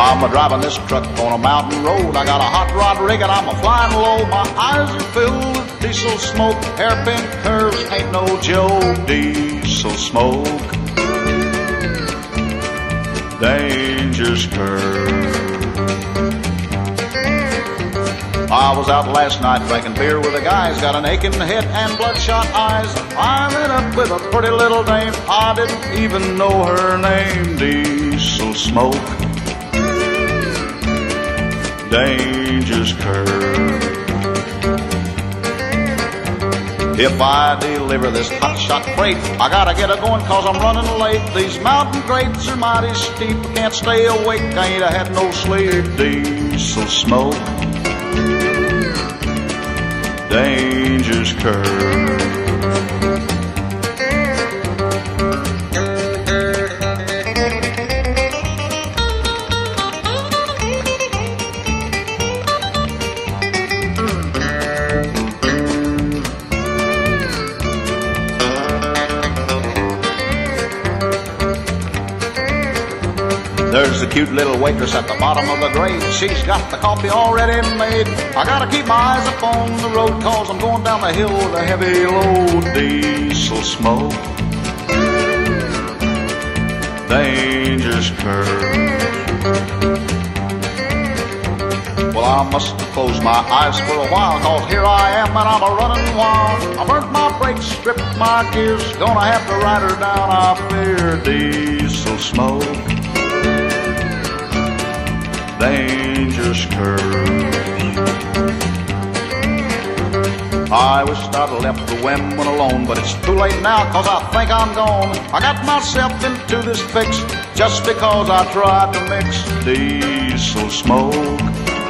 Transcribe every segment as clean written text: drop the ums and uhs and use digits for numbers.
I'm a-driving this truck on a mountain road. I got a hot rod rig and I'm a-flying low. My eyes are filled with diesel smoke. Hairpin curves ain't no joke. Diesel smoke, dangerous curve. I was out last night drinking beer with the guys. Got an aching head and bloodshot eyes. I met up with a pretty little dame. I didn't even know her name. Diesel smoke, dangerous curve. If I deliver this hot-shot freight, I gotta get a going 'cause I'm running late. These mountain grades are mighty steep. I can't stay awake, I ain't had no sleep. Diesel smoke, dangerous curve. There's a cute little waitress at the bottom of the grade. She's got the coffee already made. I gotta keep my eyes up on the road 'cause I'm going down the hill with a heavy load. Diesel smoke, dangerous curve. Well, I must have closed my eyes for a while 'cause here I am and I'm a-running wild. I burnt my brakes, stripped my gears. Gonna have to ride her down, I fear. Diesel smoke, dangerous curve. I wish I'd left the women alone, but it's too late now 'cause I think I'm gone. I got myself into this fix just because I tried to mix. Diesel smoke,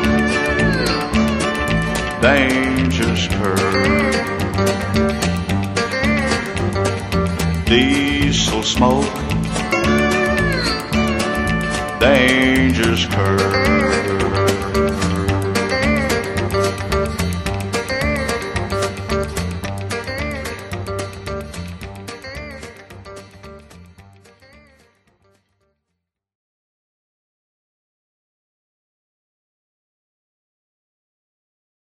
dangerous curve. Diesel smoke, dangerous curve.